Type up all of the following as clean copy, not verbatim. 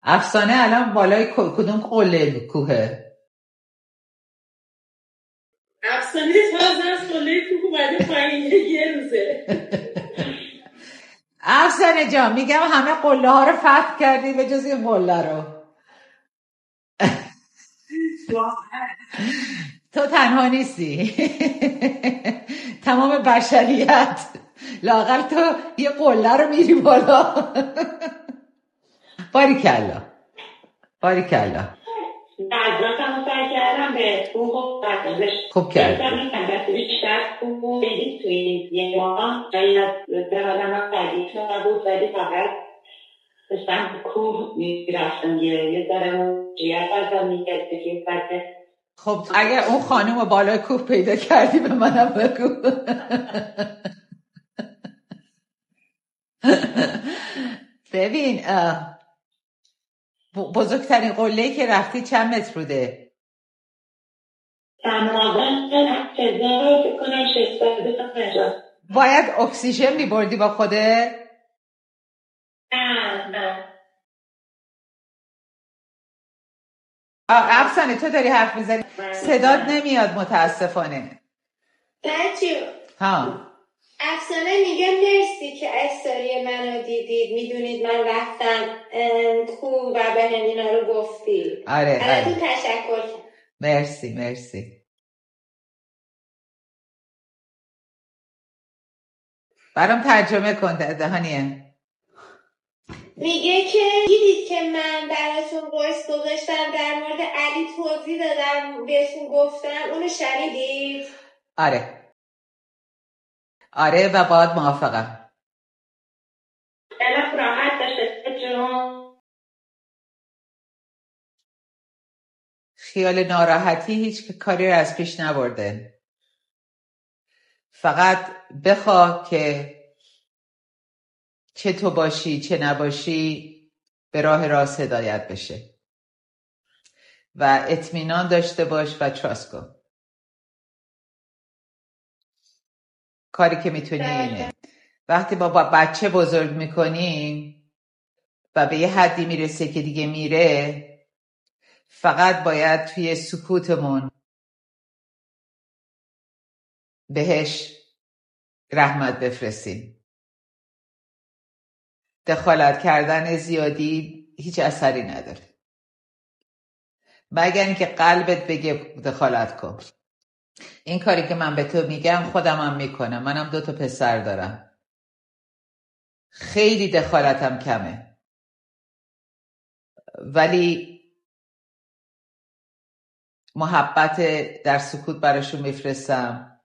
افسانه الان بالای کدوم قله کوهه؟ افسانه تازه از قله کوه اومده پایین یه روزه. افسانه جان میگم همه قله ها رو فتح کردی به جز این قله رو. تو تنها نیستی. تمام بشریت لااقل تو یه قله رو میری بالا. باریکلا باریکلا. بعضا سعی کردم به کوه و ورزش خوب کردی. دست بیشتر کوه بدید توی یه ماه شاید به آدم قدیش نبود ولی فقط داشتم کوه میرفتم یه ذره جیت ازم میگرد که کیفت. خب اگر اون خانم رو بالای کوه پیدا کردی به منم بگو. ببین بزرگترین قله‌ای که رفتی چند متر بوده؟ باید اکسیژن میبردی با خوده؟ افسانه تو داری حرف میزنی صدات نمیاد متاسفانه. بچه ها افسانه میگه مرسی که استوری منو دیدید، میدونید من رفتم کوه و به همینا رو گفتی. آره ازتون تشکر کنم. مرسی. برام ترجمه کن دهانیه. میگه که دیدید که من براتون وایس گذاشتم در مورد علی توضیح دادم بهتون گفتم، اونو شنیدید؟ آره و باید موافقم. الان راحت داشته جون. خیال ناراحتی هیچ کاری رو از پیش نبرده. فقط بخواه که چه تو باشی چه نباشی به راه راست هدایت بشه و اطمینان داشته باش و تراست کن. کاری که میتونی اینه. وقتی با بچه بزرگ میکنیم و به یه حدی میرسه که دیگه میره، فقط باید توی سکوتمون بهش رحمت بفرستیم. دخالت کردن زیادی هیچ اثری نداره مگر اینکه قلبت بگه دخالت کن. این کاری که من به تو میگم خودمم میکنم. منم 2 پسر دارم. خیلی دخالتم کمه ولی محبت در سکوت براشون میفرستم،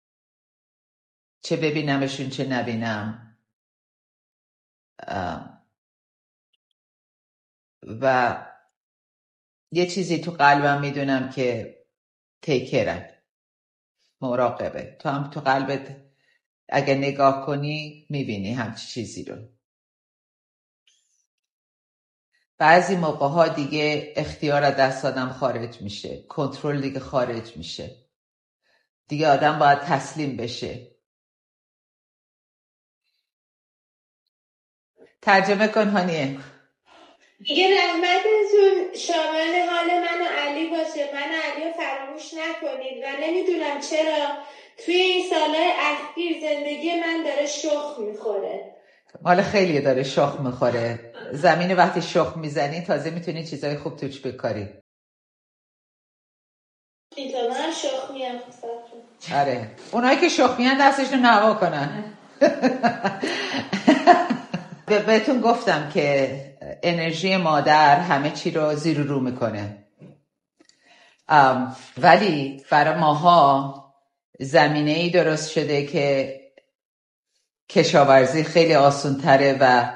چه ببینمشون چه نبینم. و یه چیزی تو قلبم میدونم که تیکرن، مراقبه. تو هم تو قلبت اگه نگاه کنی میبینی همچی چیزی رو. بعضی موقع ها دیگه اختیار از دست آدم خارج میشه، کنترل دیگه خارج میشه، دیگه آدم باید تسلیم بشه. ترجمه کن هانیه. میگه رحمتتون شامل حال من و علی باشه، من و علی رو فراموش نکنید و نمیدونم چرا توی این سالهای اخیر زندگی من داره شخ میخوره. مال خیلی داره شخ میخوره. زمین وقتی شخ میزنی تازه میتونی چیزای خوب توش بکاری. اینطور من شخ میم. آره اونایی که شخ میان دستشون هوا کنن. بهتون گفتم که انرژی مادر همه چی رو زیر رو میکنه، ولی برای ماها زمینه‌ای درست شده که کشاورزی خیلی آسان تره و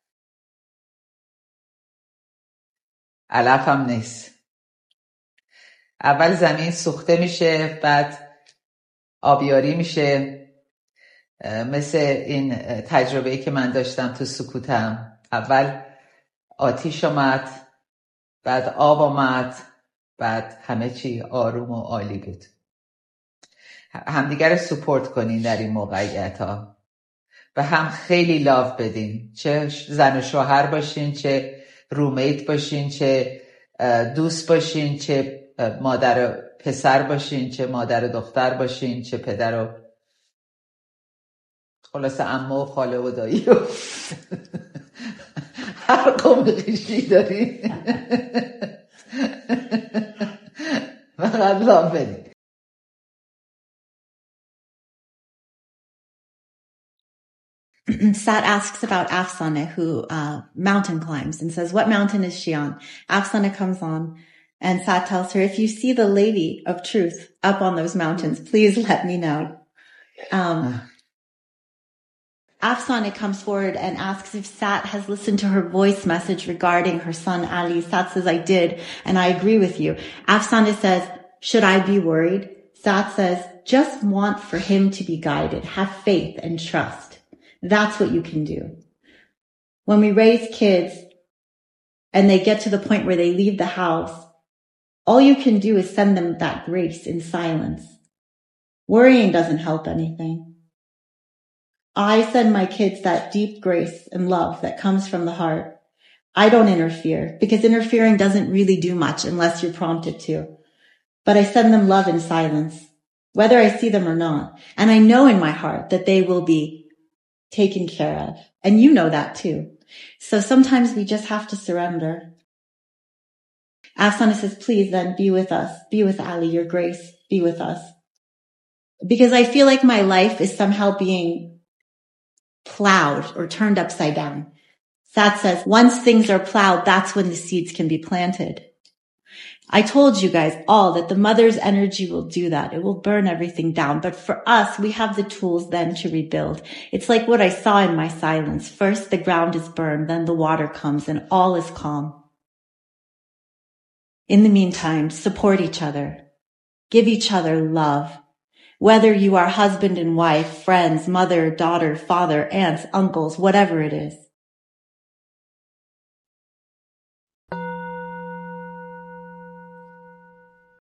علف هم نیست. اول زمین سوخته میشه، بعد آبیاری میشه. مثل این تجربه‌ای که من داشتم تو سکوتم. اول آتیش اومد، بعد آب اومد، بعد همه چی آروم و عالی بود. همدیگر رو سپورت کنین در این موقعیت ها و هم خیلی لاو بدین، چه زن و شوهر باشین چه رومیت باشین، چه دوست باشین، چه مادر پسر باشین، چه مادر دختر باشین، چه پدر و خلاصه عمه و خاله و دایی و هر قوم خیشی دارین فقط لام بدین. Sat asks about Afsaneh, who mountain climbs, and says, what mountain is she on? Afsaneh comes on, and Sat tells her, if you see the lady of truth up on those mountains, please let me know. Afsaneh comes forward and asks if Sat has listened to her voice message regarding her son Ali. Sat says, I did, and I agree with you. Afsaneh says, should I be worried? Sat says, just want for him to be guided. Have faith and trust. That's what you can do. When we raise kids and they get to the point where they leave the house, all you can do is send them that grace in silence. Worrying doesn't help anything. I send my kids that deep grace and love that comes from the heart. I don't interfere because interfering doesn't really do much unless you're prompted to. But I send them love in silence, whether I see them or not. And I know in my heart that they will be taken care of. And you know that too. So sometimes we just have to surrender. Afsaneh says, please then be with us. Be with Ali, your grace. Be with us. Because I feel like my life is somehow being plowed or turned upside down. Sat says, once things are plowed, that's when the seeds can be planted. I told you guys all that the mother's energy will do that. It will burn everything down. But for us, we have the tools then to rebuild. It's like what I saw in my silence. First, the ground is burned, then the water comes, and all is calm. In the meantime, support each other. Give each other love. Whether you are husband and wife, friends, mother, daughter, father, aunts, uncles, whatever it is.